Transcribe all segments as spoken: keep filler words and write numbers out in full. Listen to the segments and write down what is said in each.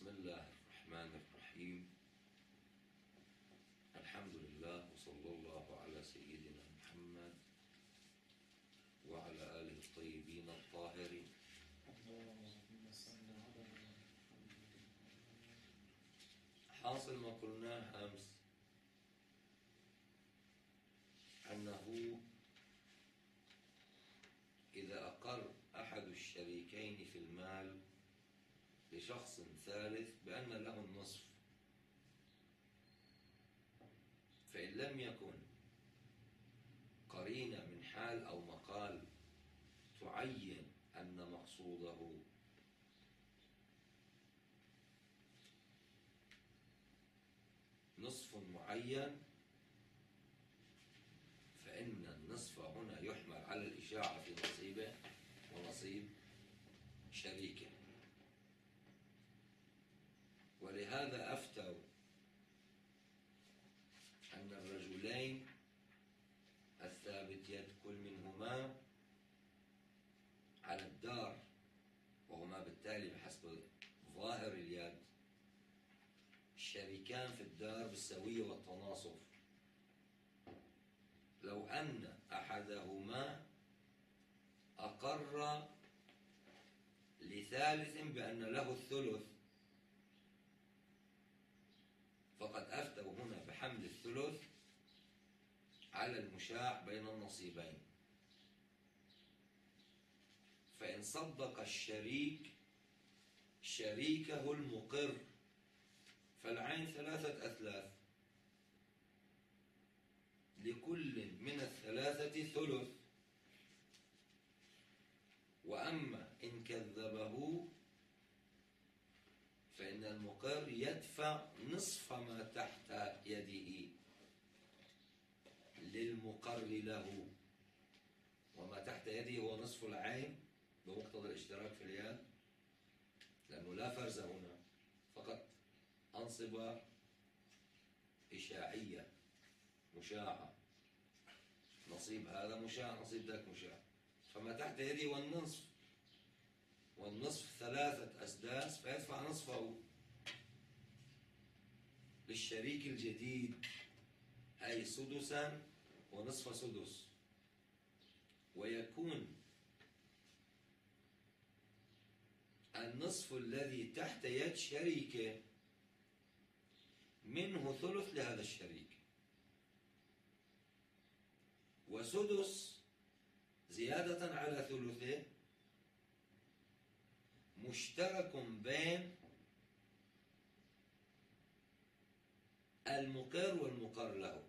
بسم الله الرحمن الرحيم. الحمد لله وصلى الله على سيدنا محمد وعلى آله الطيبين الطاهرين. حاصل ما قلناه أمس أنه إذا أقر أحد الشريكين في المال لشخص ثالث بأن له النصف، فإن لم يكن قرينة من حال أو مقال تعين أن مقصوده نصف معين، فإن النصف هنا يحمل على الإشاعة في نصيبه ونصيب شريكه. ولهذا أفتوا أن الرجلين الثابت يد كل منهما على الدار، وهما بالتالي بحسب ظاهر اليد الشريكان في الدار بالسوية والتناصف، لو أن أحدهما أقر لثالث بأن له الثلث، فقد أفتوا هنا بحمل الثلث على المشاع بين النصيبين. فإن صدق الشريك شريكه المقر فالعين ثلاثة أثلاث، لكل من الثلاثة ثلث. وأما إن كذبه فإن المقر يدفع نصف ما تحت يده للمقر له، وما تحت يده هو نصف العين بمقتضى الاشتراك في اليد، لأنه لا فرز هنا، فقط أنصبة إشاعية مشاعة، نصيب هذا مشاع نصيب ذاك مشاع، فما تحت يده هو النصف، والنصف ثلاثة أسداس، فيدفع نصفه للشريك الجديد أي سدسا ونصف سدس. ويكون النصف الذي تحت يد شريكه منه ثلث لهذا الشريك، وسدس زيادة على ثلثه مشترك بين المقر والمقر له.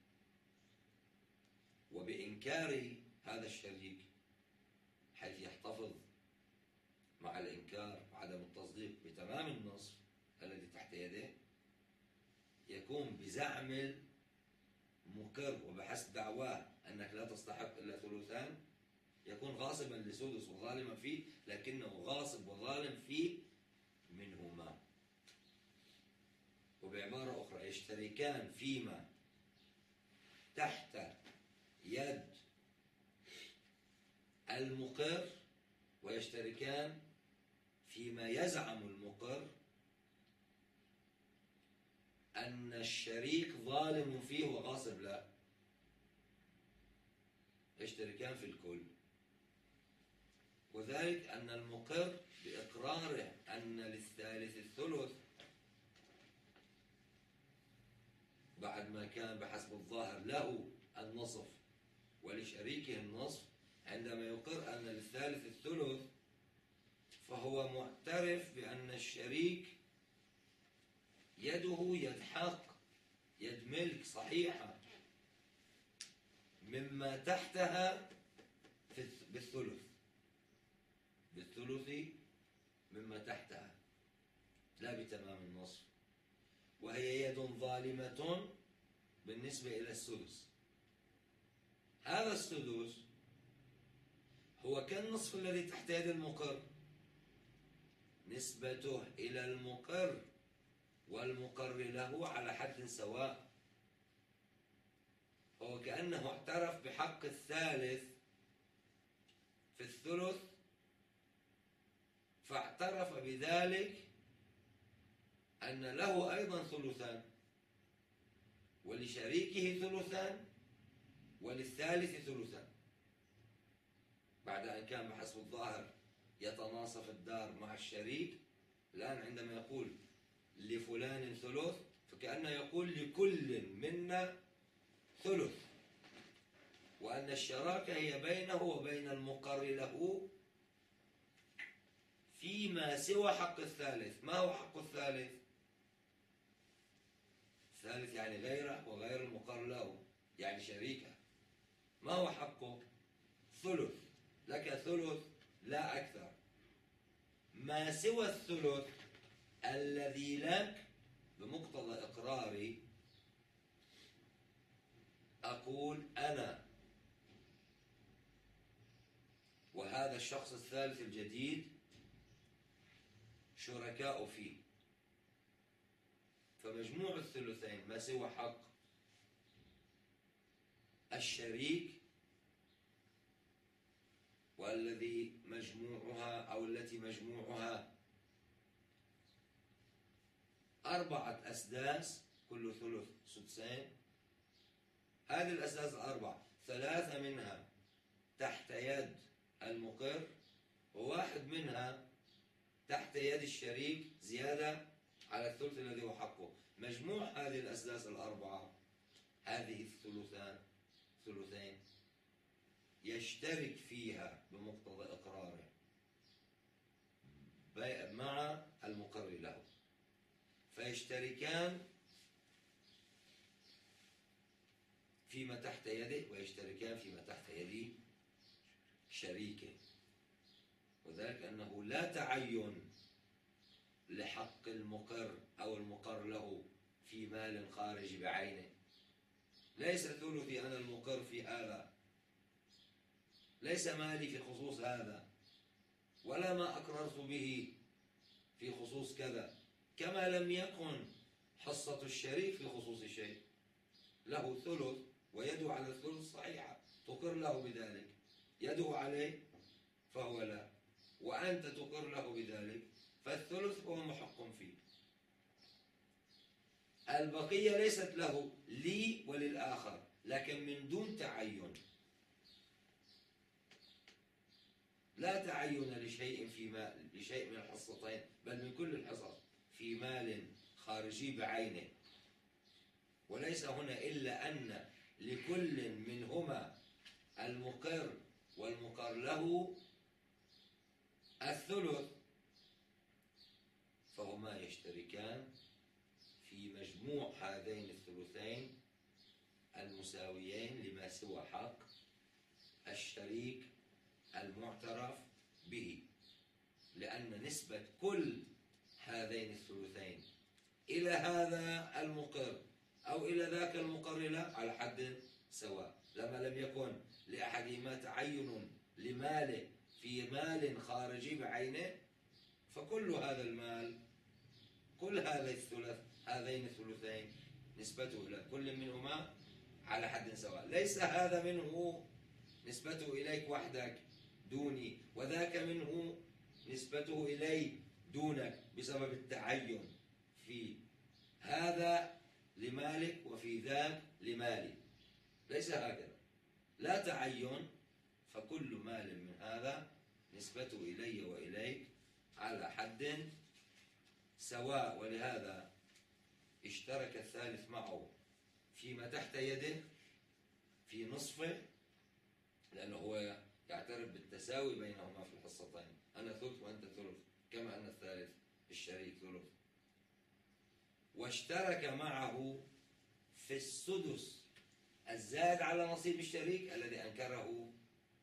وبإنكار هذا الشريك حيث يحتفظ مع الإنكار وعدم التصديق بتمام النصف الذي تحت يده، يكون بزعم المقر وبحسب دعواه أنك لا تستحق إلا ثلثان، يكون غاصبا لسدس وظالما فيه، لكنه غاصب وظالم فيه منهما. وبعبارة أخرى يشتركان فيما تحت يد المقر، ويشتركان فيما يزعم المقر أن الشريك ظالم فيه وغاصب له، يشتركان في الكل. وذلك أن المقر بإقراره أن للثالث الثلث بعد ما كان بحسب الظاهر له النصف ولشريكه النصف، عندما يقر أن للثالث الثلث فهو معترف بأن الشريك يده يد حق، يد ملك صحيحة مما تحتها بالثلث، بالثلث مما تحتها لا بتمام النصف، وهي يد ظالمة بالنسبة إلى السدس. هذا السدس هو كالنصف الذي تحت يد المقر، نسبته إلى المقر والمقر له على حد سواء، هو كأنه اعترف بحق الثالث في الثلث، فاعترف بذلك أن له أيضا ثلثان، ولشريكه ثلثان، وللثالث ثلثان، بعد أن كان بحسب الظاهر يتناصف الدار مع الشريك. الآن عندما يقول لفلان ثلث فكأنه يقول لكل منا ثلث، وأن الشراكة هي بينه وبين المقر له فيما سوى حق الثالث. ما هو حق الثالث؟ الثالث يعني غيره وغير المقر له، يعني شريكه. ما هو حقه؟ ثلث، لك ثلث لا أكثر. ما سوى الثلث الذي لك بمقتضى إقراري أقول أنا وهذا الشخص الثالث الجديد شركاء فيه، فمجموع الثلثين ما سوى حق الشريك والذي مجموعها أو التي مجموعها أربعة أسداس، كل ثلث سدسين. هذه الأسداس الأربعة ثلاثة منها تحت يد المقر، وواحد منها تحت يد الشريك زيادة على الثلث الذي هو حقه. مجموع هذه الأسداس الأربعة، هذه الثلثان ثلثين، يشترك فيها بمقتضى إقراره مع المقر له، فيشتركان فيما تحت يده ويشتركان فيما تحت يد شريكه. وذلك أنه لا تعين لحق المقر أو المقر له في مال خارج بعينه. ليس ثلثي أنا المقر في هذا، ليس مالي في خصوص هذا، ولا ما أقررت به في خصوص كذا، كما لم يكن حصة الشريك في خصوص شيء. له ثلث ويده على الثلث الصحيحة، تقر له بذلك، يده عليه فهو لا، وأنت تقر له بذلك، فالثلث هو محق فيه. البقية ليست له، لي وللآخر، لكن من دون تعين. لا تعين لشيء في مال، لشيء من الحصتين، بل من كل الحصص في مال خارجي بعينه. وليس هنا إلا أن لكل منهما المقر والمقر له الثلث، فهما يشتركان في مجموع هذين الثلثين المساويين لما سوى حق الشريك المعترف به، لأن نسبة كل هذين الثلثين إلى هذا المقر أو إلى ذاك المقر له على حد سواء. لما لم يكن لأحدهما تعين لماله في مال خارجي بعينه، فكل هذا المال، كل هذا الثلث، هذين الثلثين نسبته إلى كل منهما على حد سواء. ليس هذا منه نسبته إليك وحدك دوني، وذاك منه نسبته إلي دونك بسبب التعين في هذا لمالك وفي ذاك لمالي. ليس هكذا، لا تعين، فكل مال من هذا نسبته إلي وإليك على حد سواء. ولهذا اشترك الثالث معه فيما تحت يده في نصفه، لأنه هو يعترف بالتساوي بينهما في الحصتين، أنا ثلث وأنت ثلث، كما أن الثالث الشريك ثلث. واشترك معه في السدس الزاد على نصيب الشريك الذي أنكره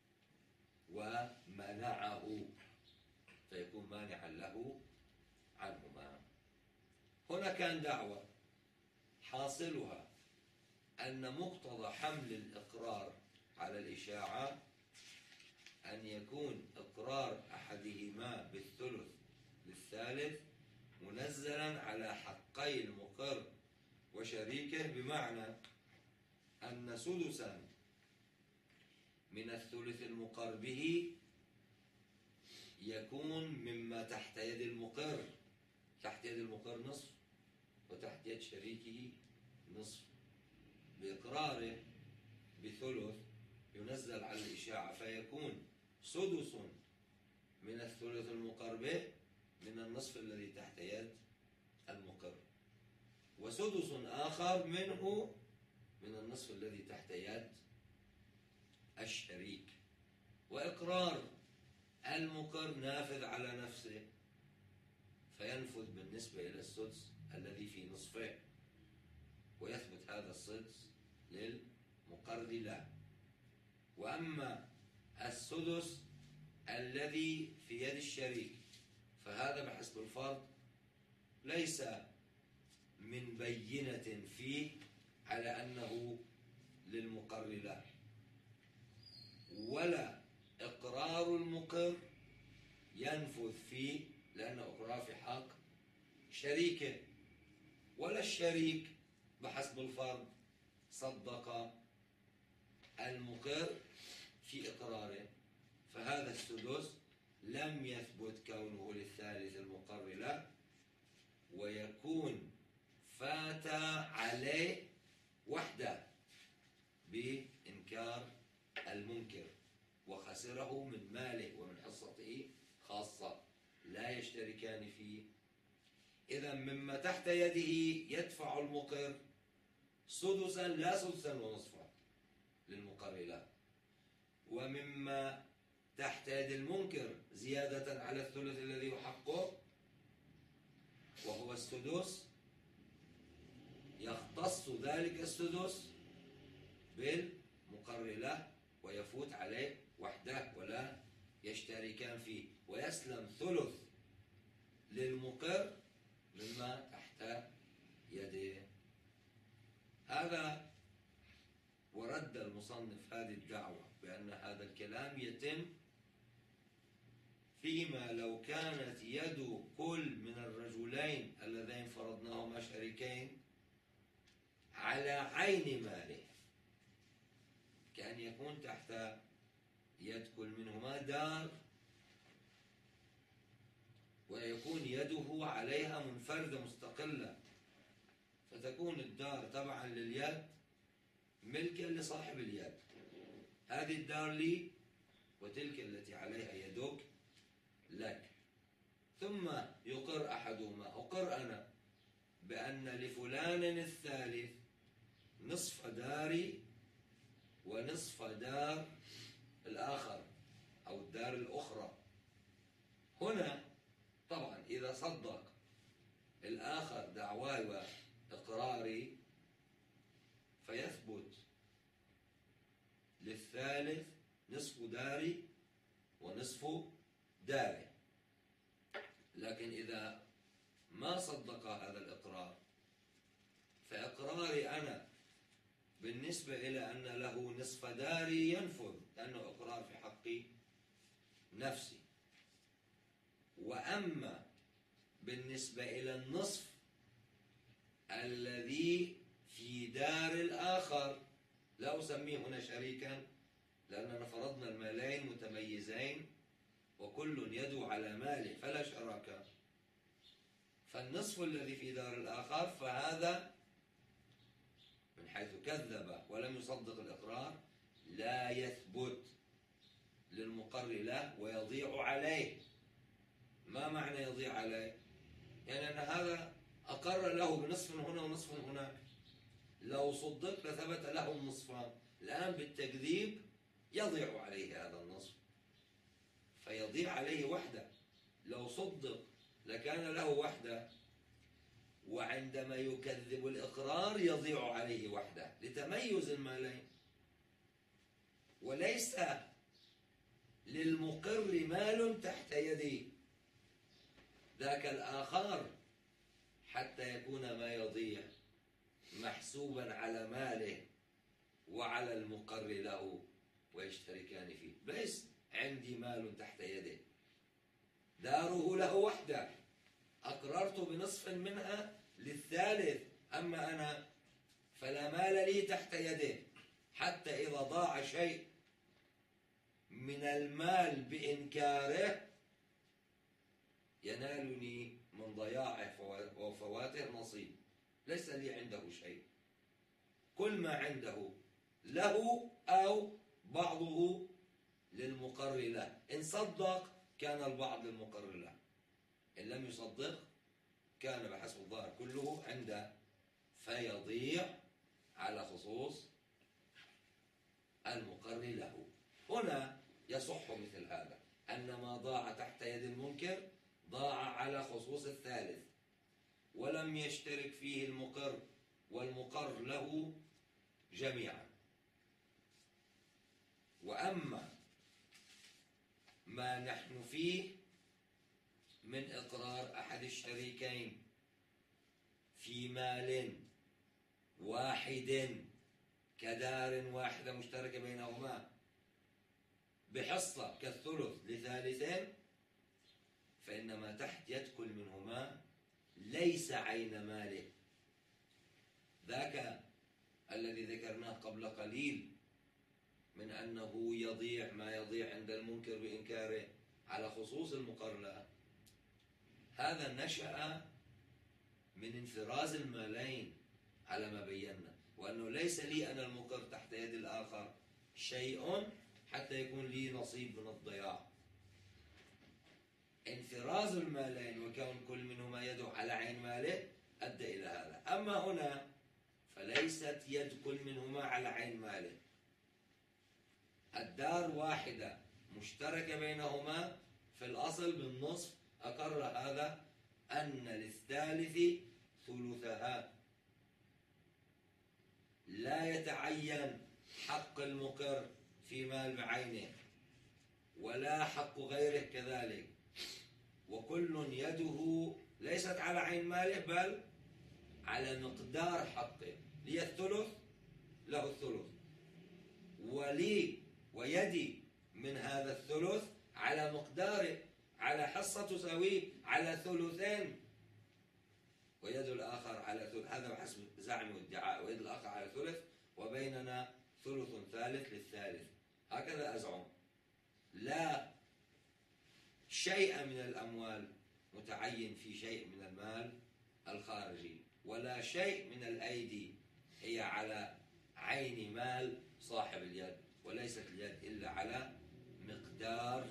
ومنعه، فيكون مانعا له عنهما. هنا كان دعوة حاصلها أن مقتضى حمل الإقرار على الإشاعة أن يكون إقرار أحدهما بالثلث للثالث منزلا على حقي المقر وشريكه، بمعنى أن سدسا من الثلث المقر به يكون مما تحت يد المقر. تحت يد المقر نصف، وتحت يد شريكه نصف. بإقراره بثلث ينزل على الإشاعة فيكون سدس من الثلث المقر به من النصف الذي تحت يد المقر، وسدس آخر منه من النصف الذي تحت يد الشريك. وإقرار المقر نافذ على نفسه فينفذ بالنسبة إلى السدس الذي في نصفه، ويثبت هذا السدس للمقر له. وأما السدس الذي في يد الشريك فهذا بحسب الفرض ليس من بينة فيه على أنه للمقر له، ولا إقرار المقر ينفذ فيه لأنه إقرار في حق شريكه، ولا الشريك بحسب الفرض صدق المقر في إقراره، فهذا السدس لم يثبت كونه للثالث المقر له، ويكون فات عليه وحده بإنكار المنكر وخسره من ماله ومن حصته خاصة لا يشتركان فيه. إذا مما تحت يده يدفع المقر سدسا لا سدسا ونصفا للمقر له، ومما تحت يد المنكر زيادة على الثلث الذي يحقه وهو السدس، يختص ذلك السدس بالمقر له ويفوت عليه وحده ولا يشتركان فيه، ويسلم ثلث للمقر مما تحت يده. هذا ورد المصنف هذه الدعوة بأن هذا الكلام يتم فيما لو كانت يد كل من الرجلين اللذين فرضناهما شريكين على عين ماله، كأن يكون تحت يد كل منهما دار ويكون يده عليها منفردة مستقلة، فتكون الدار تبعا لليد ملكا لصاحب اليد، هذه الدار لي وتلك التي عليها يدك لك. ثم يقر أحدهما، أقر أنا بأن لفلان الثالث نصف داري ونصف دار الآخر أو الدار الأخرى. هنا طبعا إذا صدق الآخر دعواي وإقراري فيثبت للثالث نصف داري ونصف داره، لكن إذا ما صدق هذا الإقرار فإقراري أنا بالنسبة إلى أن له نصف داري ينفذ لأنه إقرار في حق نفسي. وأما بالنسبة إلى النصف الذي في دار الآخر لا أسميه هنا شريكا لأننا فرضنا المالين متميزين وكل يدو على ماله فلا شراكة، فالنصف الذي في دار الآخر فهذا من حيث كذب ولم يصدق الإقرار لا يثبت للمقر له ويضيع عليه. ما معنى يضيع عليه؟ يعني أن هذا أقر له بنصف هنا ونصف هناك، لو صدق لثبت له النصفان، الآن بالتكذيب يضيع عليه هذا النصف فيضيع عليه وحده. لو صدق لكان له وحده، وعندما يكذب الإقرار يضيع عليه وحده لتميز المالين، وليس للمقر مال تحت يديه ذاك الآخر حتى يكون ما يضيع محسوبا على ماله وعلى المقر له ويشتركان فيه. ليس عندي مال تحت يده، داره له وحده، أقررت بنصف منها للثالث، أما أنا فلا مال لي تحت يده، حتى إذا ضاع شيء من المال بإنكاره ينالني من ضياعه وفواته نصيب، ليس لي عنده شيء، كل ما عنده له أو بعضه للمقر له. إن صدق كان البعض للمقر له، إن لم يصدق كان بحسب الظاهر كله عنده، فيضيع على خصوص المقر له. هنا يصح مثل هذا، أن ما ضاع تحت يد المنكر ضاع على خصوص الثالث، ولم يشترك فيه المقر والمقر له جميعا. وأما ما نحن فيه من إقرار أحد الشريكين في مال واحد كدار واحدة مشتركة بينهما بحصة كالثلث لثالثين، فإن ما تحت يد كل منهما ليس عين ماله. ذاك الذي ذكرناه قبل قليل من أنه يضيع ما يضيع عند المنكر بإنكاره على خصوص المقر له، هذا نشأ من انفراز المالين على ما بينا، وأنه ليس لي أنا المقر تحت يد الآخر شيء حتى يكون لي نصيب من الضياع. انفراز المالين وكون كل منهما يده على عين ماله أدى إلى هذا. أما هنا فليست يد كل منهما على عين ماله، الدار واحدة مشتركة بينهما في الأصل بالنصف. أقر هذا أن للثالث ثلثها، لا يتعين حق المقر في مال بعينه ولا حق غيره كذلك، وكل يده ليست على عين ماله بل على مقدار حقه. لي الثلث له الثلث، ولي ويدي من هذا الثلث على مقداره، على حصة تساويه على ثلثين، ويد الآخر على ثلث. هذا بحسب زعم وادعاء، ويد الآخر على ثلث، وبيننا ثلث ثالث للثالث. هكذا أزعم. لا شيء من الأموال متعين في شيء من المال الخارجي، ولا شيء من الأيدي هي على عين مال صاحب اليد، وليست اليد إلا على مقدار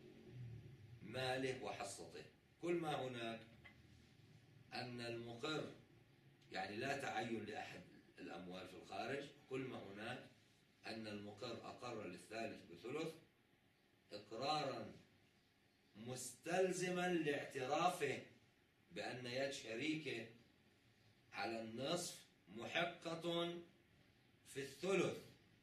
ماله وحصته. كل ما هناك أن المقر يعني لا تعين لأحد الأموال في الخارج، كل ما هناك أن المقر أقر للثالث بثلث إقرارا مستلزما لاعترافه بأن يد شريكه على النصف محقة في الثلث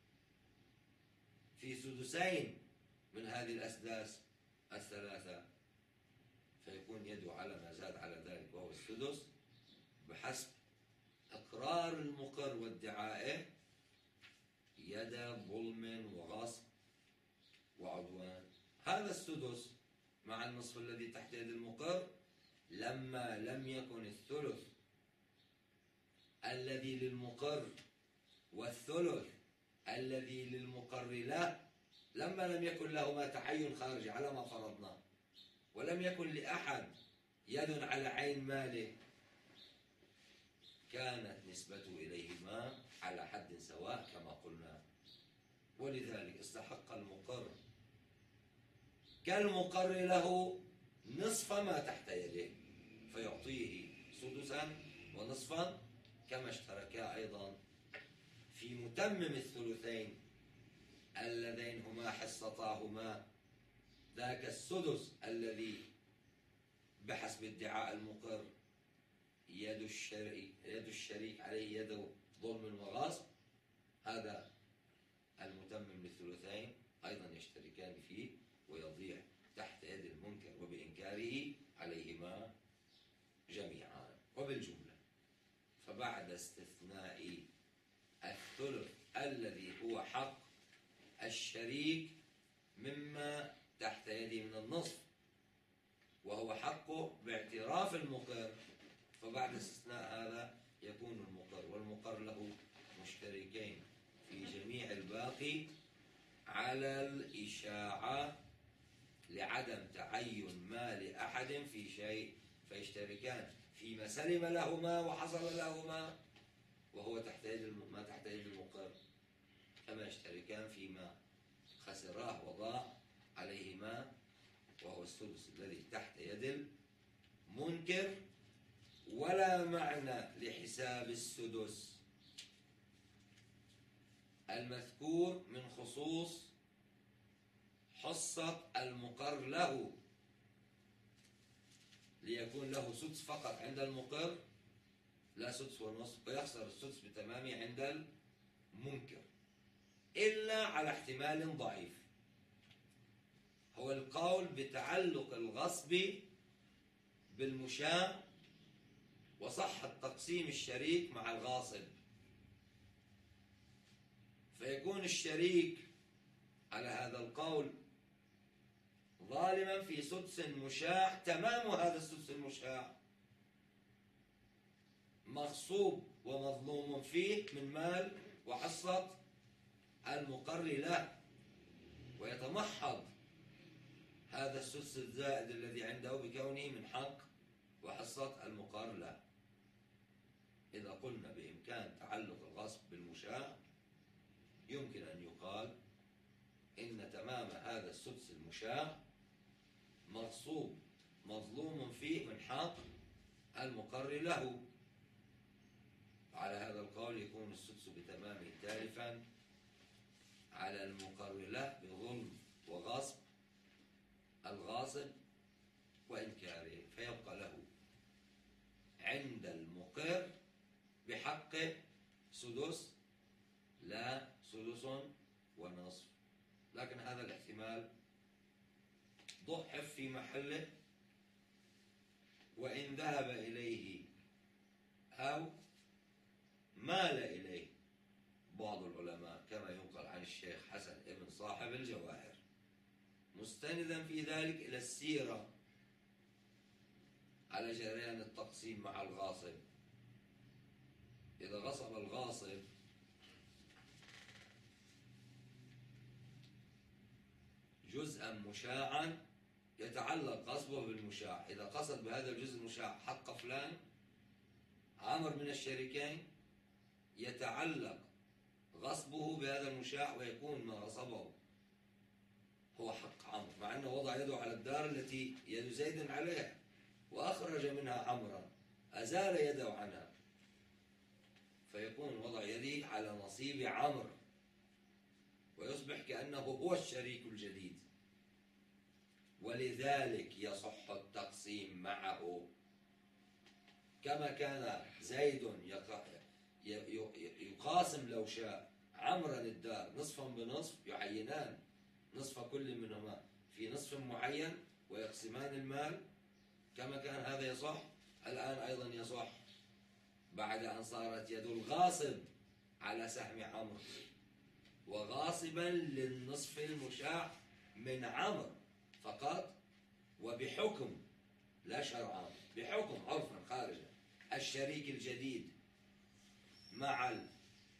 في سدسين من هذه الأسداس الثلاثة، فيكون يده على ما زاد على ذلك وهو السدس بحسب إقرار المقر وادعائه يد ظلم وغصب وعدوان. هذا السدس مع النصف الذي تحت يد المقر لما لم يكن الثلث الذي للمقر والثلث الذي للمقر له، لما لم يكن لهما تعين خارجي على ما فرضناه، ولم يكن لأحد يد على عين ماله، كانت نسبته إليهما على حد سواء كما قلنا. ولذلك استحق المقر كالمقر له نصف ما تحت يده، فيعطيه سدسا ونصفا، كما اشتركا أيضا في متمم الثلثين اللذين هما حصتاهما، ذاك السدس الذي بحسب ادعاء المقر يد الشريك, يد الشريك عليه يد ظلم وغصب، هذا المتمم للثلثين أيضا يشتركان فيه ويضيع تحت يد المنكر وبإنكاره عليهما جميعا. وبالجملة فبعد استثناء الثلث الذي هو حق الشريك مما تحت يده من النصف وهو حقه باعتراف المقر، فبعد استثناء هذا يكون المقر والمقر له مشتركين في جميع الباقي على الإشاعة لعدم تعين مال أحد في شيء، فيشتركان فيما سلم لهما وحصل لهما وهو تحت يد ما تحت يد المقر، كما يشتركان فيما خسراه وضاع عليهما وهو السدس الذي تحت يد المنكر. ولا معنى لحساب السدس المذكور من خصوص حصة المقر له، ليكون له سدس فقط عند المقر لا سدس ونصف، ويخسر السدس بتمامه عند المنكر، إلا على احتمال ضعيف، هو القول بتعلق الغصب بالمشاع وصحة تقسيم الشريك مع الغاصب، فيكون الشريك على هذا القول ظالما في سدس مشاع، تمام هذا السدس المشاع مغصوب ومظلوم فيه من مال وحصة المقر له، ويتمحض هذا السدس الزائد الذي عنده بكونه من حق وحصة المقر له. إذا قلنا بإمكان تعلق الغصب بالمشاع يمكن أن يقال إن تمام هذا السدس المشاع مغصوب مظلوم فيه من حق المقر له. على هذا القول يكون السدس بتمامه تالفا على المقر له بظلم وغصب الغاصب وإنكاره، فيبقى له عند المقر بحقه سدس لا سدس ونصف. لكن هذا الاحتمال ضحف في محله، وإن ذهب إليه أو مال إليه بعض العلماء كما ينقل عن الشيخ حسن ابن صاحب الجواهر، مستندا في ذلك إلى السيرة على جريان التقسيم مع الغاصب. إذا غصب الغاصب جزءا مشاعا يتعلق غصبه بالمشاع، إذا قصد بهذا الجزء المشاع حق فلان عمر من الشريكين يتعلق غصبه بهذا المشاع ويكون ما غصبه هو حق عمرو، مع أنه وضع يده على الدار التي يد زيد عليها وأخرج منها عمرا، أزال يده عنها، فيكون وضع يده على نصيب عمرو ويصبح كأنه هو الشريك الجديد، ولذلك يصح التقسيم معه. كما كان زيد يقاسم لو شاء عمرا الدار نصفا بنصف، يعينان نصف كل منهما في نصف معين ويقسمان المال، كما كان هذا يصح الآن أيضا يصح بعد أن صارت يد الغاصب على سهم عمرو وغاصبا للنصف المشاع من عمرو فقط، وبحكم لا شرعا، بحكم عرفا خارجا الشريك الجديد مع ال...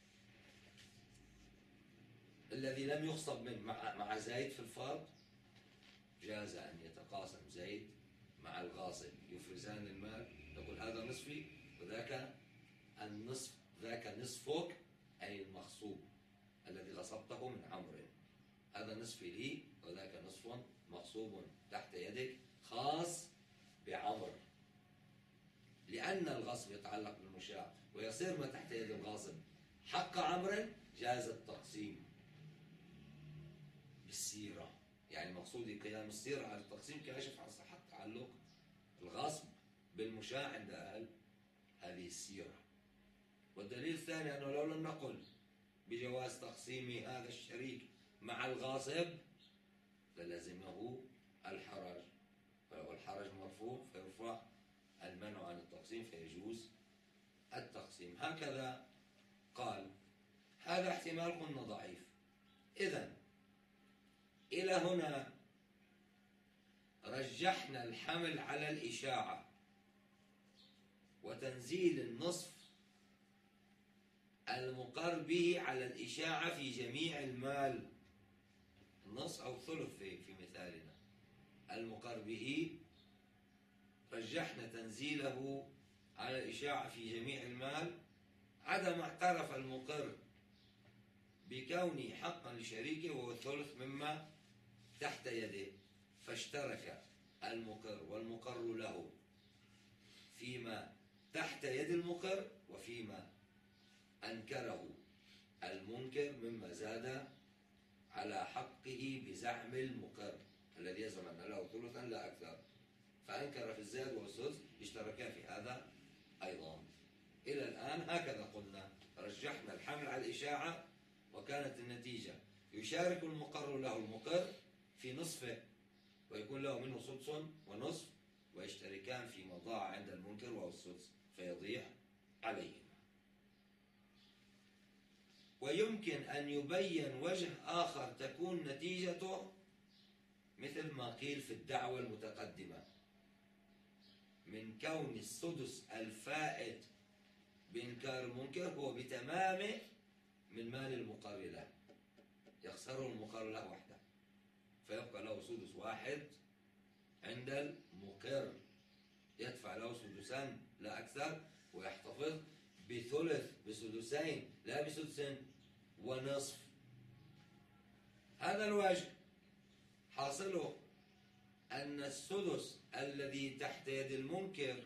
الذي لم يخصب من مع, مع زيد في الفرض، جاز أن يتقاسم زيد مع الغاصب يفرزان المال، يقول هذا نصفي وذاك النصف، ذاك نصفك أي المغصوب الذي غصبته من عمرو، هذا نصفي لي وذاك نصف مغصوب تحت يدك خاص بعمر، لأن الغصب يتعلق بالمشاع ويصير ما تحت يد الغاصب حق عمرو، جاز التقسيم بالسيرة، يعني مقصودي قيام السيرة على التقسيم كاشف عن صحة تعلق الغصب بالمشاع عند أهل هذه السيرة. والدليل الثاني أنه لو لم نقل بجواز تقسيم هذا الشريك مع الغاصب للزمه الحرج، والحرج مرفوع فيرفع المنع عن التقسيم فيجوز التقسيم. هكذا قال. هذا احتمال قلنا ضعيف. إذن إلى هنا رجحنا الحمل على الإشاعة وتنزيل النصف المقر به على الإشاعة في جميع المال، النصف أو ثلث في, في مثالنا المقر به، رجحنا تنزيله على الإشاعة في جميع المال عدا ما اعترف المقر بكونه حقا لشريكه وهو الثلث مما تحت يده، فاشترك المقر والمقر له فيما تحت يد المقر وفيما أنكره المنكر مما زاد على حقه بزعم المقر الذي يزعم أن له ثلثا لا أكثر، فأنكر في الزاد والسدس، اشتركا في هذا أيضا. إلى الآن هكذا قلنا، رجحنا الحمل على الإشاعة، وكانت النتيجة يشارك المقر له المقر في نصفه ويكون له منه سدس ونصف، ويشتركان فيما ضاع عند المنكر وهو السدس فيضيع عليهما. ويمكن أن يبين وجه آخر تكون نتيجته مثل ما قيل في الدعوة المتقدمة من كون السدس الفائت بإنكار المنكر هو بتمامه من مال المقر له، يخسره المقر له وحده، فيبقى له سدس واحد عند المقر، يدفع له سدسان لا أكثر، ويحتفظ بثلث بسدسين لا بسدس ونصف. هذا الوجه حاصله أن السدس الذي تحت يد المنكر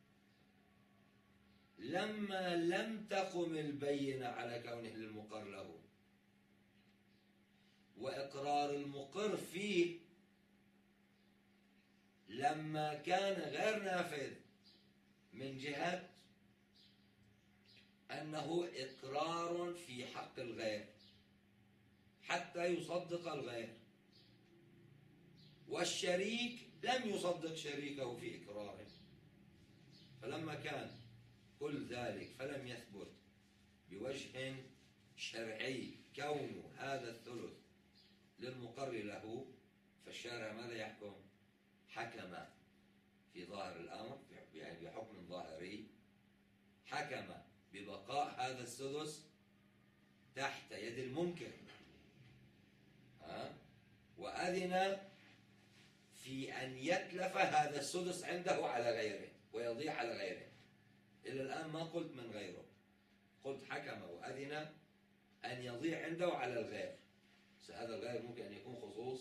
لما لم تقم البينة على كونه للمقر له وإقرار المقر فيه لما كان غير نافذ من جهة أنه إقرار في حق الغير حتى يصدق الغير، والشريك لم يصدق شريكه في إقراره، فلما كان كل ذلك فلم يثبت بوجه شرعي كون هذا الثلث للمقر له، فالشارع ماذا يحكم؟ حكم في ظاهر الأمر، يعني بحكم ظاهري، حكم ببقاء هذا السدس تحت يد المنكر، ها؟ وأذن في أن يتلف هذا السدس عنده على غيره ويضيع على غيره. إلى الآن ما قلت من غيره، قلت حكم وأذن أن يضيع عنده على الغير. هذا الغير ممكن أن يكون خصوص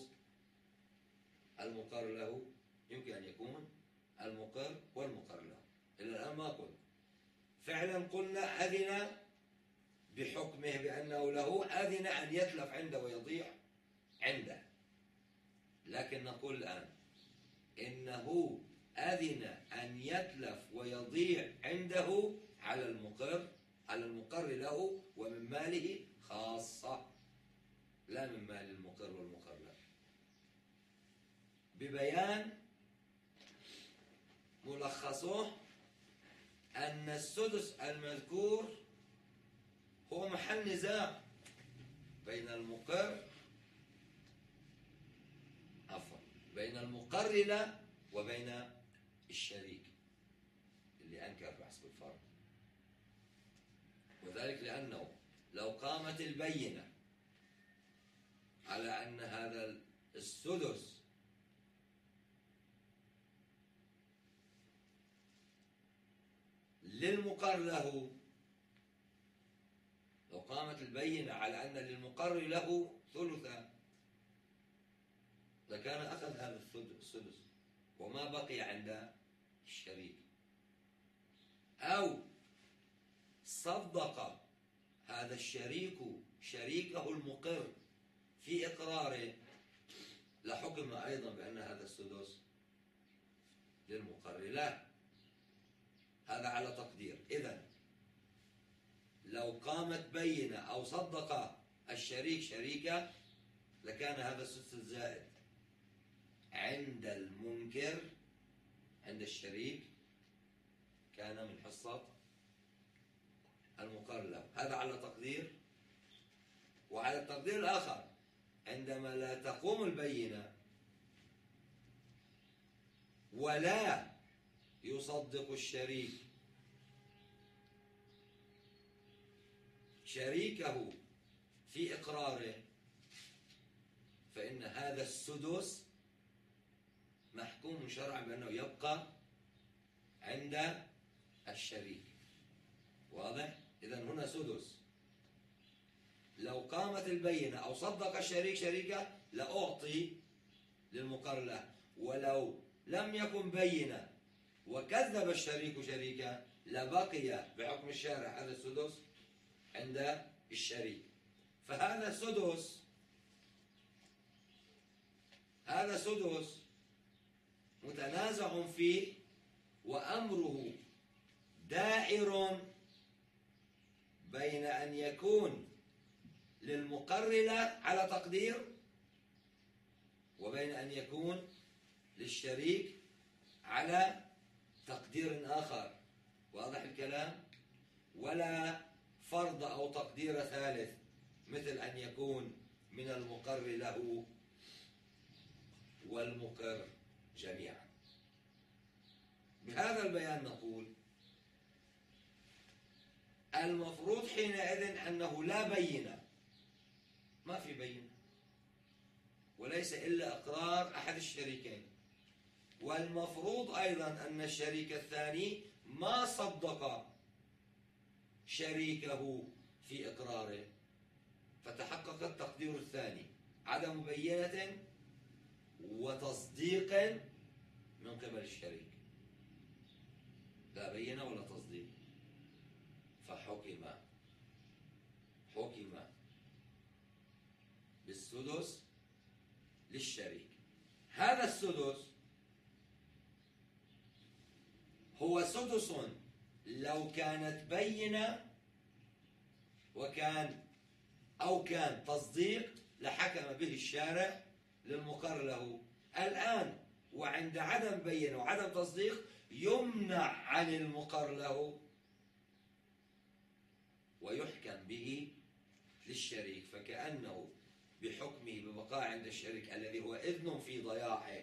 المقر له، يمكن أن يكون المقر والمقر له. إلى الآن ما قلت، فعلا قلنا أذن بحكمه بأنه له، أذن أن يتلف عنده ويضيع عنده، لكن نقول الآن إنه أذن أن يتلف ويضيع عنده على المقر، على المقر له ومن ماله خاصة، لا من مال المقر والمقر له، ببيان ملخصه أن السدس المذكور هو محل نزاع بين المقر عفوا بين المقر له وبين الشريك اللي أنكر بحسب الفرق، وذلك لأنه لو قامت البينة على أن هذا السدس للمقر له، لو قامت البينة على أن للمقر له ثلثا لكان أخذ هذا السدس وما بقي عند الشريك، أو صدق هذا الشريك شريكه المقر في إقراره لحكم أيضا بأن هذا السدس للمقر له. هذا على تقدير، إذن لو قامت بينة أو صدق الشريك شريكه لكان هذا السدس الزائد عند المنكر عند الشريك كان من حصة المقر له. هذا على تقدير. وعلى التقدير الآخر عندما لا تقوم البينة ولا يصدق الشريك شريكه في إقراره فإن هذا السدس محكوم شرعا بأنه يبقى عند الشريك. واضح؟ إذن هنا سدس. لو قامت البينة أو صدق الشريك شريكه لأعطي للمقر له، ولو لم يكن بينة وكذب الشريك شريكه لبقي بحكم الشارع هذا السدس عند الشريك. فهذا سدس، هذا سدس متنازع فيه وأمره دائر بين أن يكون للمقر له على تقدير وبين أن يكون للشريك على تقدير آخر. واضح الكلام؟ ولا فرض أو تقدير ثالث مثل أن يكون من المقر له والمقر جميعا. بهذا البيان نقول المفروض حينئذ أنه لا بينة، ما في بينة، وليس إلا إقرار أحد الشريكين. والمفروض أيضا أن الشريك الثاني ما صدق شريكه في إقراره، فتحقق التقدير الثاني، عدم بينة وتصديق من قبل الشريك، لا بينة ولا تصديق. فحكم حكم بالسدس للشريك. هذا السدس هو سدس لو كانت بينة وكان أو كان تصديق لحكم به الشارع للمقر له. الآن وعند عدم بينة وعدم تصديق يمنع عن المقر له ويحكم به للشريك، فكأنه بحكمه ببقاء عند الشريك الذي هو إذن في ضياعه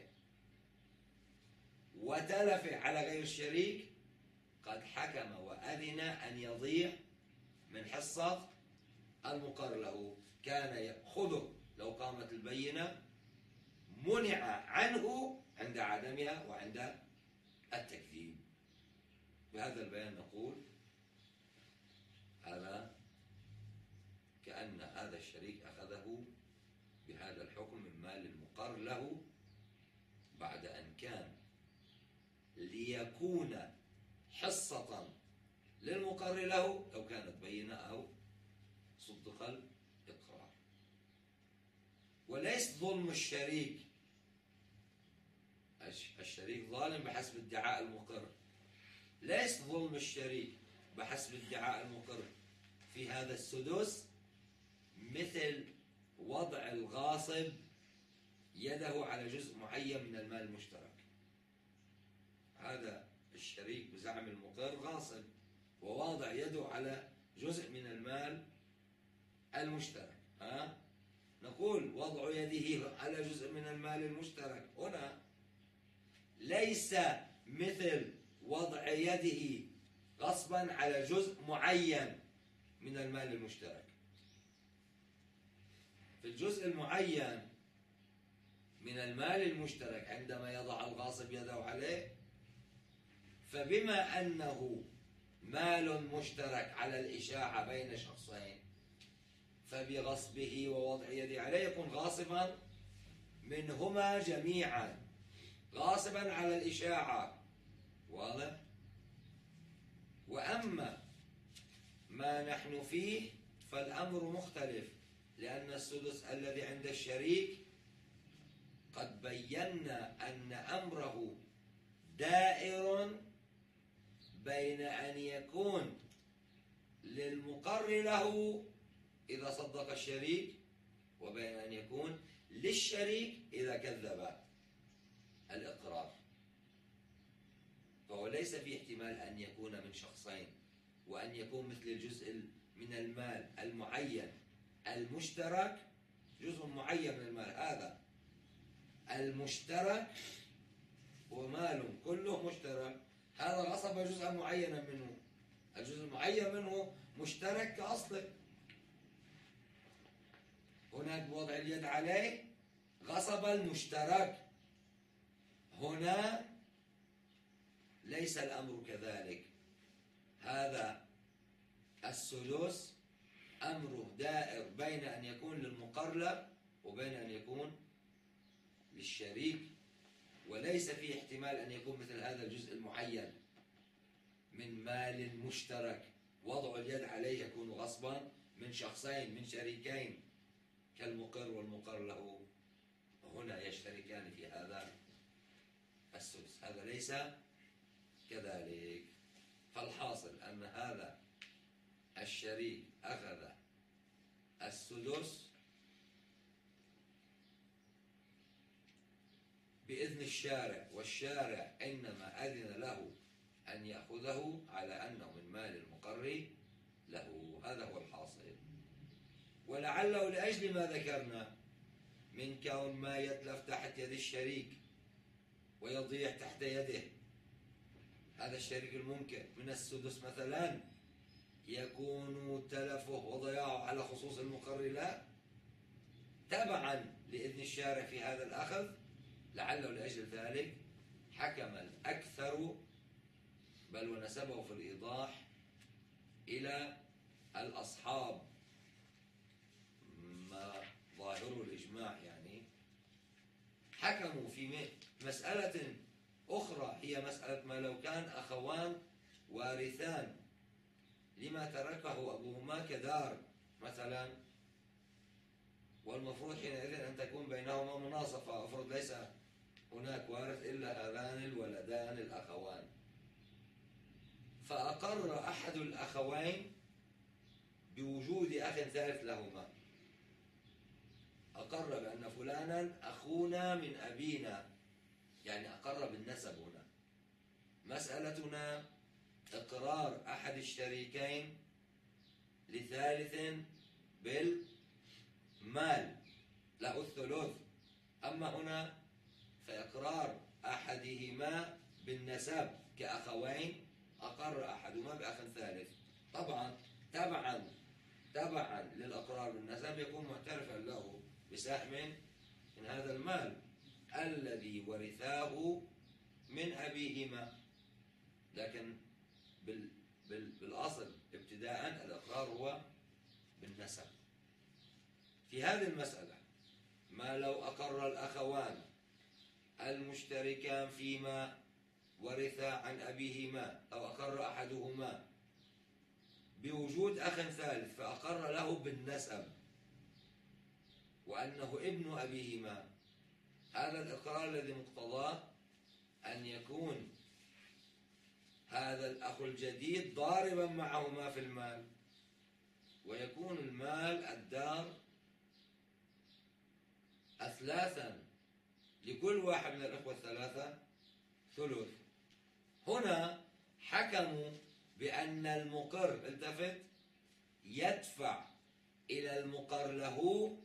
وتلفه على غير الشريك قد حكم وأذن أن يضيع من حصة المقر له. كان يأخذه لو قامت البينة، منع عنه عند عدمها وعند التكذيب. بهذا البيان نقول هذا كأن هذا الشريك أخذه بهذا الحكم من مال المقر له بعد أن كان ليكون حصة للمقر له لو كانت بينة أو صدق الإقرار. وليس ظلم الشريك، الشريك ظالم بحسب ادعاء المقر، ليس ظلم الشريك بحسب ادعاء المقر في هذا السدس مثل وضع الغاصب يده على جزء معين من المال المشترك. هذا الشريك بزعم المقر غاصب وواضع يده على جزء من المال المشترك. ها؟ نقول وضع يده على جزء من المال المشترك هنا ليس مثل وضع يده غصبا على جزء معين من المال المشترك. في الجزء المعين من المال المشترك عندما يضع الغاصب يده عليه، فبما أنه مال مشترك على الإشاعة بين شخصين فبغصبه ووضع يده عليه يكون غاصبا منهما جميعا، غاصبا على الإشاعة. واضح؟ وأما ما نحن فيه فالأمر مختلف، لأن السدس الذي عند الشريك قد بينا أن أمره دائر بين أن يكون للمقر له إذا صدق الشريك وبين أن يكون للشريك إذا كذب الإقرار. فهو ليس في احتمال أن يكون من شخصين وأن يكون مثل الجزء من المال المعين المشترك، جزء معين من المال هذا المشترك ومال كله مشترك، هذا غصب جزءا معينا منه، الجزء المعين منه مشترك كأصله. هناك بوضع اليد عليه غصب المشترك، هنا ليس الأمر كذلك، هذا السدس أمره دائر بين أن يكون للمقرلب وبين أن يكون للشريك، وليس في احتمال أن يكون مثل هذا الجزء المعين من مال مشترك وضع اليد عليه يكون غصبا من شخصين من شريكين كالمقر والمقر له، هنا يشتركان في هذا السدس. هذا ليس كذلك. فالحاصل أن هذا الشريك أخذ السدس بإذن الشارع، والشارع إنما أذن له أن يأخذه على أنه من مال المقر له. هذا هو الحاصل. ولعله لأجل ما ذكرنا من كون ما يتلف تحت يد الشريك ويضيع تحت يده هذا الشريك الممكن من السدس مثلا يكون تلفه وضياعه على خصوص المقر لا، تبعا لإذن الشارع في هذا الأخذ، لعله لأجل ذلك حكم الأكثر بل ونسبه في الإيضاح إلى الأصحاب، ما ظاهر الإجماع يعني، حكموا في مسألة أخرى هي مسألة ما لو كان أخوان وارثان لما تركه أبوهما كدار مثلا، والمفروض حينئذ أن تكون بينهما مناصفة، أفرض ليس هناك وارث إلا هذان الولدان الأخوان، فأقر أحد الأخوين بوجود أخ ثالث لهما، أقر بأن فلانا أخونا من أبينا، يعني أقر بالنسب. هنا مسألتنا إقرار أحد الشريكين لثالث بالمال له الثلث، أما هنا فإقرار أحدهما بالنسب كأخوين، أقر أحدهما بأخ ثالث، طبعا تبعا تبعا للأقرار بالنسب يكون معترفا له بسهم من هذا المال الذي ورثاه من أبيهما، لكن بال بال بالأصل ابتداء الإقرار هو بالنسب. في هذه المسألة ما لو أقر الأخوان المشتركان فيما ورثا عن أبيهما أو أقر أحدهما بوجود أخ ثالث فأقر له بالنسب وأنه ابن أبيهما، هذا الإقرار الذي مقتضاه أن يكون هذا الأخ الجديد ضاربا معهما في المال، ويكون المال الدار أثلاثا لكل واحد من الأخوة الثلاثة ثلث. هنا حكموا بأن المقر التفت يدفع إلى المقر له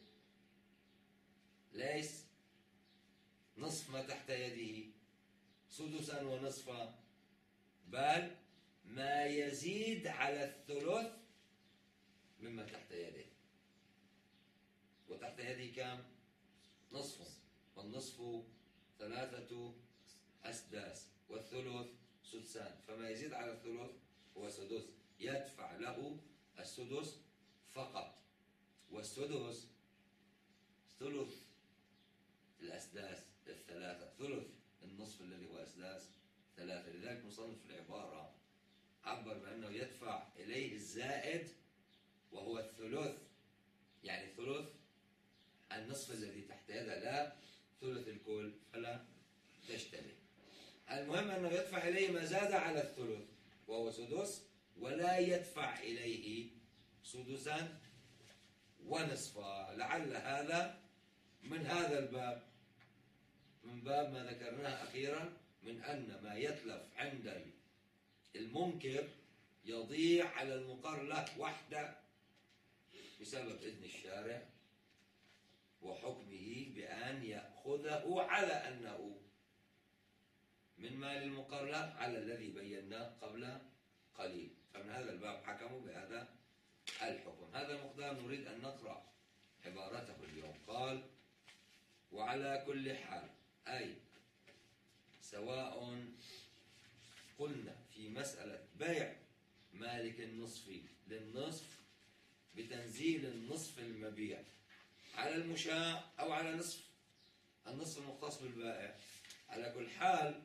ليس نصف ما تحت يده سدسا ونصفا، بل ما يزيد على الثلث مما تحت يده، وتحت يده كم؟ نصف، والنصف ثلاثة أسداس والثلث سدسان، فما يزيد على الثلث هو سدس، يدفع له السدس فقط، والسدس ثلث الأسداس الثلاثة، ثلث النصف الذي هو أسداس ثلاثة. لذلك مصنف العبارة عبر بأنه يدفع إليه الزائد وهو الثلث، يعني ثلث النصف الذي تحت يده لا ثلث الكل، فلا تشتبه. المهم أنه يدفع إليه ما زاد على الثلث وهو سدس، ولا يدفع إليه سدسا ونصفا. لعل هذا من هذا الباب، من باب ما ذكرناه أخيرا من أن ما يتلف عند المنكر يضيع على المقر له وحده بسبب إذن الشارع وحكمه بأن يأخذه على أنه من مال المقر له على الذي بيناه قبل قليل. فمن هذا الباب حكموا بهذا الحكم. هذا المقدار نريد أن نقرأ عبارته اليوم. قال: وعلى كل حال، أي سواء قلنا في مسألة بيع مالك النصف للنصف بتنزيل النصف المبيع على المشاع أو على نصف النصف المختص بالبائع. على كل حال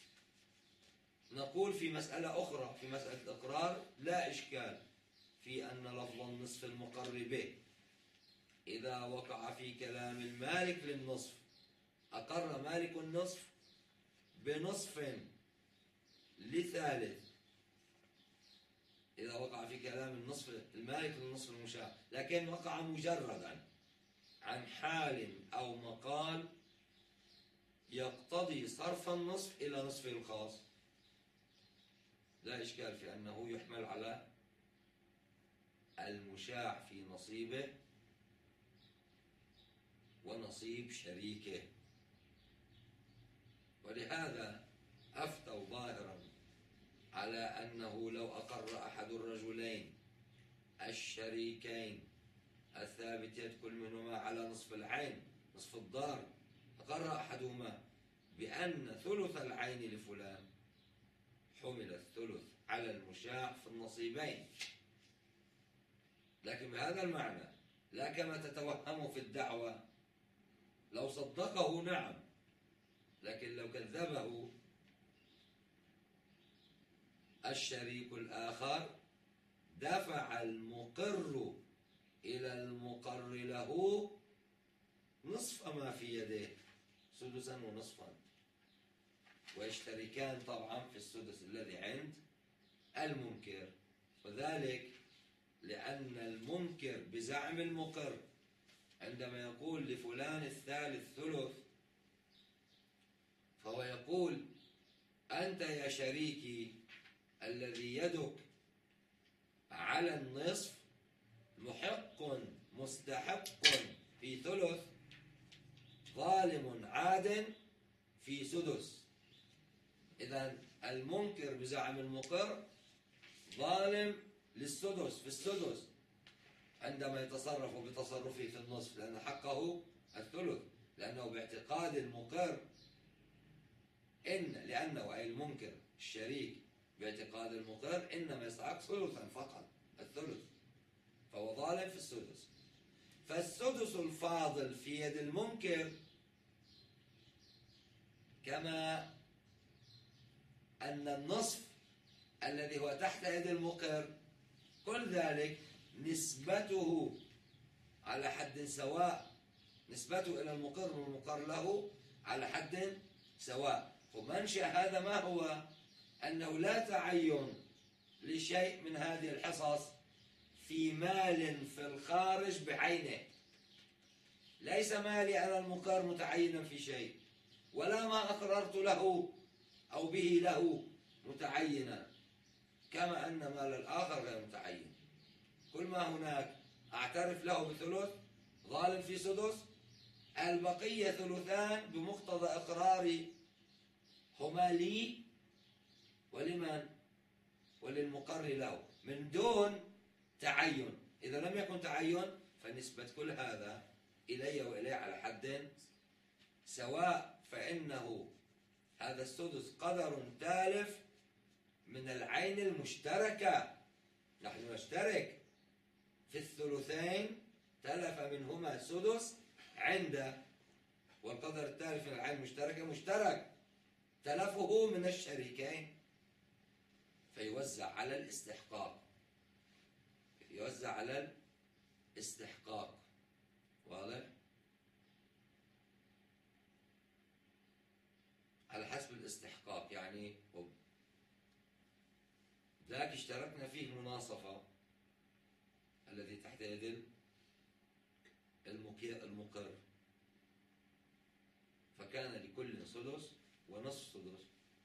نقول في مسألة أخرى، في مسألة الإقرار لا إشكال في أن لفظ النصف المقر به إذا وقع في كلام المالك للنصف، أقر مالك النصف بنصف لثالث، إذا وقع في كلام النصف المالك للنصف المشاع، لكن وقع مجردا عن حال أو مقال يقتضي صرف النصف إلى نصفه الخاص، لا إشكال في أنه يحمل على المشاع في نصيبه ونصيب شريكه. ولهذا أفتوا ظاهرا على أنه لو أقر أحد الرجلين الشريكين الثابتين كل منهما على نصف العين نصف الدار، أقر أحدهما بأن ثلث العين لفلان، حمل الثلث على المشاع في النصيبين، لكن بهذا المعنى لا كما تتوهم في الدعوة. لو صدقه نعم، لكن لو كذبه الشريك الآخر دفع المقر إلى المقر له نصف ما في يديه، سدسا ونصفا، ويشتركان طبعا في السدس الذي عند المنكر. وذلك لأن المنكر بزعم المقر عندما يقول لفلان الثالث ثلث، فهو يقول أنت يا شريكي الذي يدك على النصف محق مستحق في ثلث، ظالم عاد في سدس. إذن المنكر بزعم المقر ظالم للسدس في السدس عندما يتصرف بتصرفه في النصف، لأن حقه الثلث، لأنه باعتقاد المقر إن لأنه أي المنكر الشريك باعتقاد المقر إنما يستحق ثلثا فقط، الثلث، فهو ظالم في السدس. فالسدس الفاضل في يد المنكر كما أن النصف الذي هو تحت يد المقر كل ذلك نسبته على حد سواء، نسبته إلى المقر والمقر له على حد سواء. ومنشأ هذا ما هو؟ أنه لا تعين لشيء من هذه الحصص في مال في الخارج بعينه، ليس مالي أنا المقر متعينا في شيء، ولا ما أقررت له أو به له متعينا، كما أن مال الآخر غير متعين. كل ما هناك أعترف له بثلث، ظالم في سدس، البقية ثلثان بمقتضى إقراري هما لي ولمن؟ وللمقر له من دون تعين. إذا لم يكن تعين فنسبة كل هذا إلي وإليه على حد سواء، فإنه هذا السدس قدر تالف من العين المشتركة، نحن نشترك في الثلثين، تلف منهما سدس عند، والقدر التالف من العين المشتركة مشترك، تلفه من الشريكين، فيوزع على الاستحقاق، يوزع على الاستحقاق. واضح؟ على حسب الاستحقاق، يعني ذاك اشتركنا فيه مناصفة الذي تحت يد المقر، فكان لكل سدس ونصف سدس،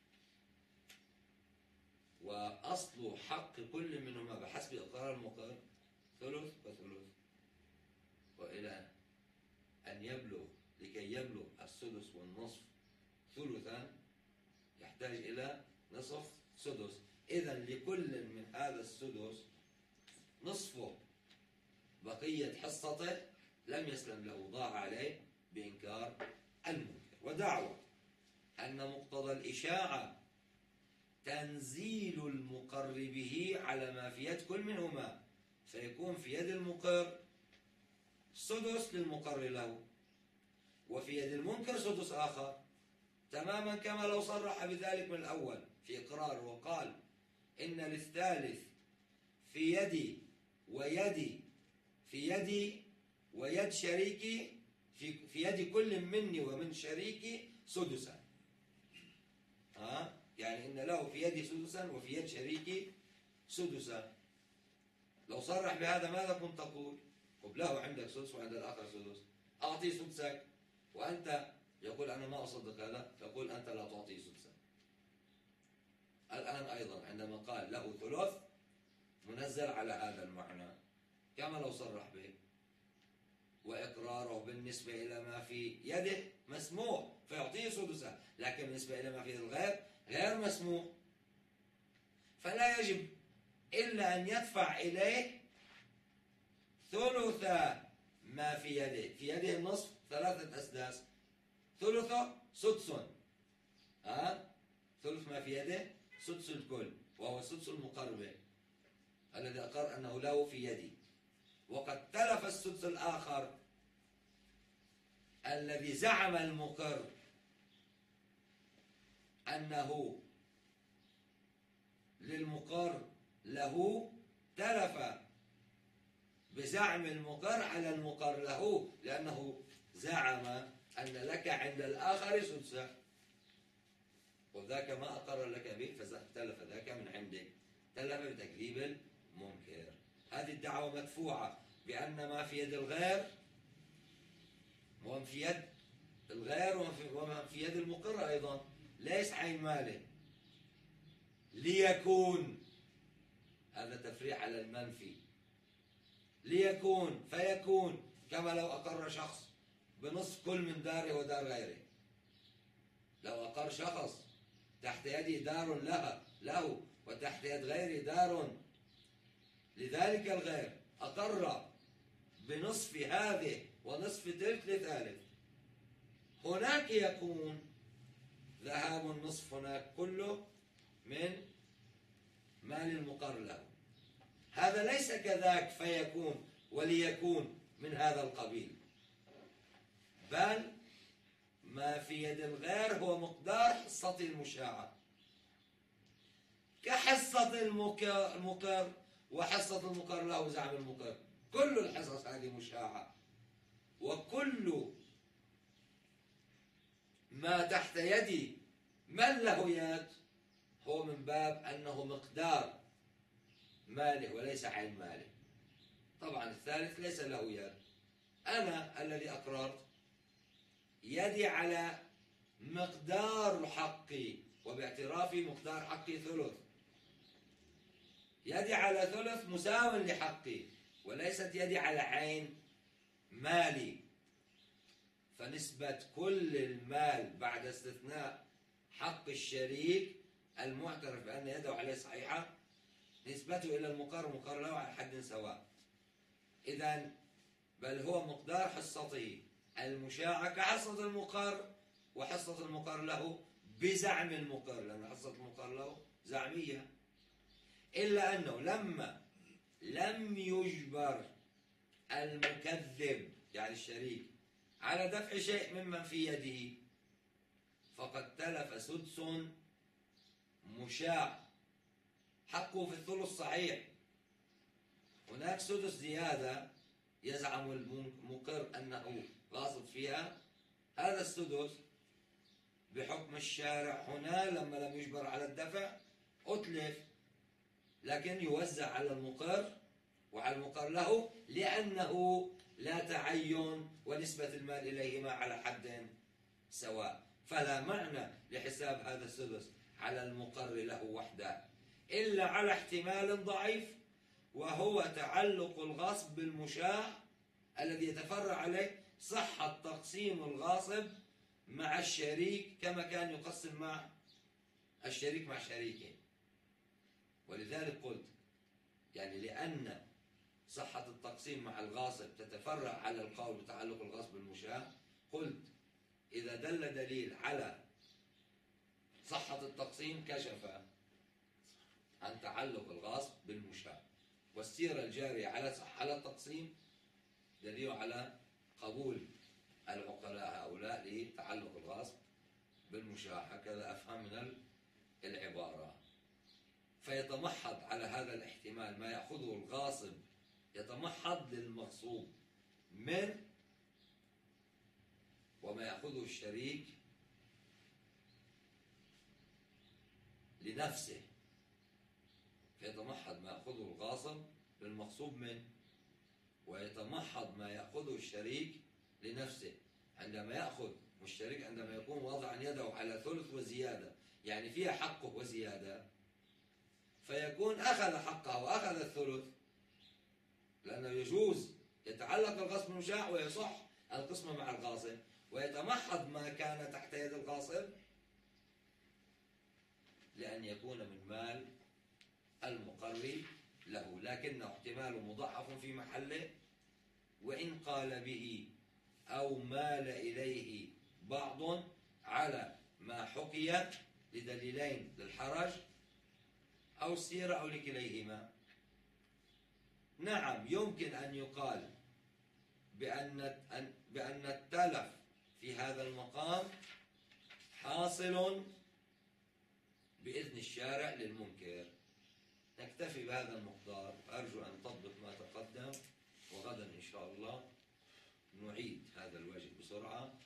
وأصل حق كل منهما بحسب إقرار المقر ثلث وثلث، وإلى أن يبلغ، لكي يبلغ السدس والنصف ثلثا يحتاج إلى نصف سدس. إذن لكل من هذا السدس نصفه، بقية حصته لم يسلم له، ضاع عليه بإنكار المنكر. ودعوة أن مقتضى الإشاعة تنزيل المقر به على ما في يد كل منهما، فيكون في يد المقر سدس للمقر له، وفي يد المنكر سدس آخر، تماما كما لو صرح بذلك من الأول في إقرار وقال إن للثالث في يدي ويدي في يدي ويد شريكي في في يد كل مني ومن شريكي سدسا. ها يعني إن له في يدي سدسا وفي يد شريكي سدسا. لو صرح بهذا ماذا كنت تقول؟ قل له عندك سدس وعند الآخر سدس، أعطيه سدسك، وأنت يقول أنا ما أصدق هذا، تقول أنت لا تعطيه سدسا. الآن أيضا عندما قال له ثلث منزل على هذا المعنى كما لو صرح به، وإقراره بالنسبة إلى ما في يده مسموح فيعطيه سدسا، لكن بالنسبة إلى ما في يد الغير غير مسموح، فلا يجب إلا أن يدفع إليه ثلث ما في يده. في يده النصف ثلاثة أسداس، ثلثه سدس، ها ثلث ما في يده سدس الكل، وهو سدس المقر به الذي أقر أنه له في يدي. وقد تلف السدس الآخر الذي زعم المقر أنه للمقر له، تلف بزعم المقر على المقر له، لأنه زعم أن لك عند الآخر سدسا، وذاك ما أقر لك به فتلف ذاك من عندك، تلف بتكذيب المنكر. هذه الدعوة مدفوعة بأن ما في يد الغير وما في يد الغير وما في يد المقر أيضا ليس عين ماله، ليكون، هذا تفريع على المنفي، ليكون فيكون، كما لو أقر شخص بنصف كل من داره ودار غيره. لو أقر شخص تحت يده دار لها له وتحت يد غيره دار لذلك الغير، أقر بنصف هذه ونصف تلك لثالث، هناك يكون ذهاب النصف هناك كله من مال المقر له. هذا ليس كذاك فيكون وليكون من هذا القبيل، بل ما في يد الغير هو مقدار حصة المشاعة، كحصة المقر وحصة المقر له زعم المقر، كل الحصص هذه مشاعة، وكل ما تحت يدي من له يد هو من باب أنه مقدار ماله وليس عين ماله. طبعا الثالث ليس له يد، أنا الذي أقررت يدي على مقدار حقي، وباعترافي مقدار حقي ثلث، يدي على ثلث مساو لحقي، وليست يدي على عين مالي. فنسبة كل المال بعد استثناء حق الشريك المعترف بأن يده عليه صحيحة نسبته إلى المقر مقر له على حد سواء. إذن بل هو مقدار حصته المشاعة كحصة المقر، وحصة المقر له بزعم المقر، لأن حصة المقر له زعمية، إلا أنه لما لم يجبر المكذب يعني الشريك على دفع شيء ممن في يده فقد تلف سدس مشاع حقه في الثلث صحيح. هناك سدس زيادة يزعم المقر أنه غاصب فيها، هذا السدس بحكم الشارع هنا لما لم يجبر على الدفع أتلف، لكن يوزع على المقر وعلى المقر له، لأنه لا تعين ونسبة المال إليهما على حد سواء، فلا معنى لحساب هذا السدس على المقر له وحده إلا على احتمال ضعيف، وهو تعلق الغصب بالمشاع الذي يتفرع عليه صحة تقسيم الغاصب مع الشريك كما كان يقسم مع الشريك مع شريكه. ولذلك قلت يعني لأن صحة التقسيم مع الغاصب تتفرع على القول بتعلق الغصب بالمشاع، قلت إذا دل دليل على صحة التقسيم كشف عن تعلق الغاصب بالمشاع. والسيرة الجارية على على التقسيم دليل على قبول العقلاء هؤلاء لتعلق الغاصب بالمشاع. هكذا أفهم من العبارة. فيتمحض على هذا الاحتمال ما يأخذه الغاصب، يتمحض للمغصوب من، وما يأخذه الشريك لنفسه. فيتمحض ما يأخذه الغاصب للمغصوب منه، ويتمحض ما يأخذه الشريك لنفسه. عندما يأخذ الشريك، عندما يكون واضعا يده على ثلث وزيادة، يعني فيها حقه وزيادة، فيكون أخذ حقه وأخذ الثلث، لأنه يجوز يتعلق الغصب بالمشاع ويصح القسمة مع الغاصب، ويتمحض ما كان تحت يد الغاصب لأن يكون من مال المقري له، لكنه احتمال مضاعف في محله. وإن قال به أو مال إليه بعض على ما حكي لدليلين للحرج أو السيرة أو لكليهما. نعم، يمكن أن يقال بأن بأن التلف في هذا المقام حاصل بإذن الشارع للمنكر. نكتفي بهذا المقدار، أرجو أن تضبط ما تقدم، وغدا إن شاء الله نعيد هذا الواجب بسرعة.